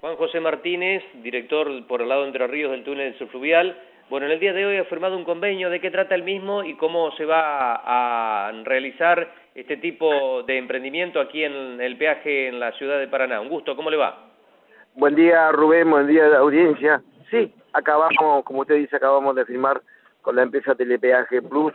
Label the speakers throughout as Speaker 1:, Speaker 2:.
Speaker 1: Juan José Martínez, director por el lado de Entre Ríos del túnel subfluvial. Bueno, en el día de hoy ha firmado un convenio. ¿De qué trata el mismo y cómo se va a realizar este tipo de emprendimiento aquí en el peaje en la ciudad de Paraná? Un gusto, ¿cómo le va?
Speaker 2: Buen día, Rubén, buen día a la audiencia. Sí, acabamos, como usted dice, acabamos de firmar con la empresa Telepeaje Plus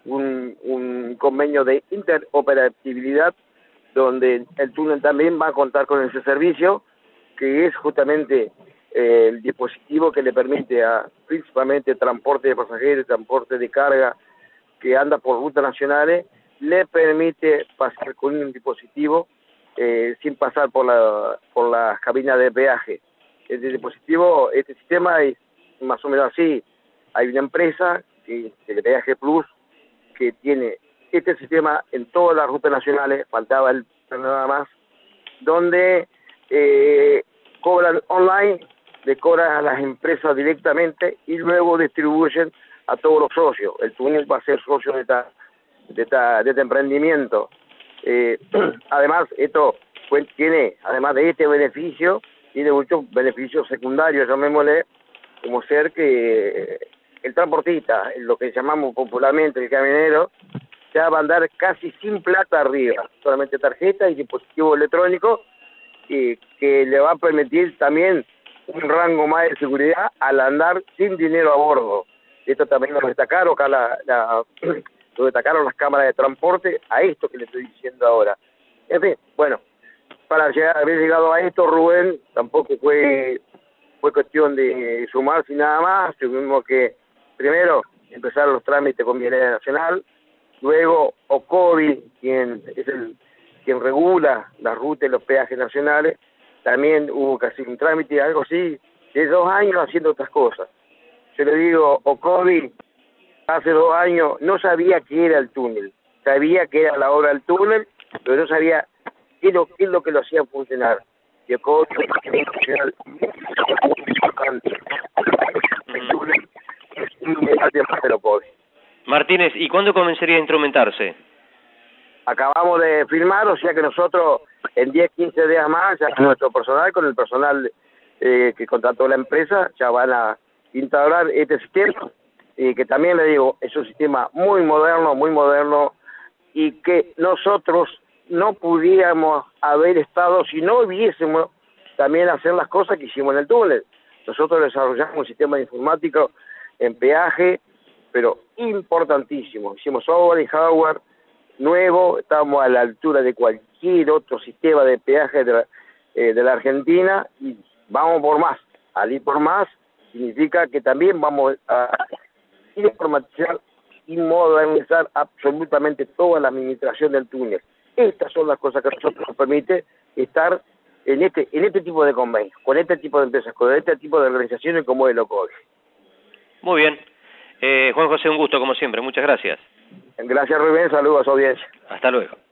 Speaker 2: un convenio de interoperabilidad donde el túnel también va a contar con ese servicio, que es justamente el dispositivo que le permite a principalmente transporte de pasajeros, transporte de carga que anda por rutas nacionales, le permite pasar con un dispositivo sin pasar por las cabinas de peaje. Este dispositivo, este sistema es más o menos así. Hay una empresa, que Telepeaje Plus, que tiene este sistema en todas las rutas nacionales, faltaba el nada más, donde cobran online, le cobran a las empresas directamente y luego distribuyen a todos los socios. El túnel va a ser socio de este emprendimiento. Además, esto tiene, además de este beneficio, tiene muchos beneficios secundarios, llamémosle, como ser que el transportista, lo que llamamos popularmente el camionero, ya va a andar casi sin plata arriba, solamente tarjeta y dispositivo electrónico, que le va a permitir también un rango más de seguridad al andar sin dinero a bordo. Esto también lo destacaron acá lo destacaron las cámaras de transporte a esto que le estoy diciendo ahora. En fin, bueno, para haber llegado a esto, Rubén, tampoco fue cuestión de sumarse y nada más. Tuvimos que primero empezar los trámites con Vialidad Nacional, luego OCOVI, quien regula las rutas y los peajes nacionales, también hubo que hacer un trámite, algo así, de 2 años haciendo otras cosas. Yo le digo, OCOVI hace 2 años no sabía qué era el túnel, sabía que era la obra del túnel, pero no sabía qué es lo que lo hacía funcionar. Y OCOVI
Speaker 1: Martínez, ¿y cuándo comenzaría a instrumentarse?
Speaker 2: Acabamos de firmar, o sea que nosotros en 10, 15 días más, ya nuestro personal, con el personal que contrató la empresa, ya van a instaurar este sistema, que también le digo, es un sistema muy moderno, y que nosotros no pudiéramos haber estado si no hubiésemos también hacer las cosas que hicimos en el túnel. Nosotros desarrollamos un sistema informático en peaje, pero importantísimo. Hicimos software y hardware nuevo, estamos a la altura de cualquier otro sistema de peaje de la Argentina y vamos por más. Al ir por más significa que también vamos a informatizar y modernizar absolutamente toda la administración del túnel. Estas son las cosas que a nosotros nos permite estar en este tipo de convenios, con este tipo de empresas, con este tipo de organizaciones como el OCOVI.
Speaker 1: Muy bien. Juan José, un gusto como siempre. Muchas gracias.
Speaker 2: Gracias, Rubén. Saludos a su audiencia.
Speaker 1: Hasta luego.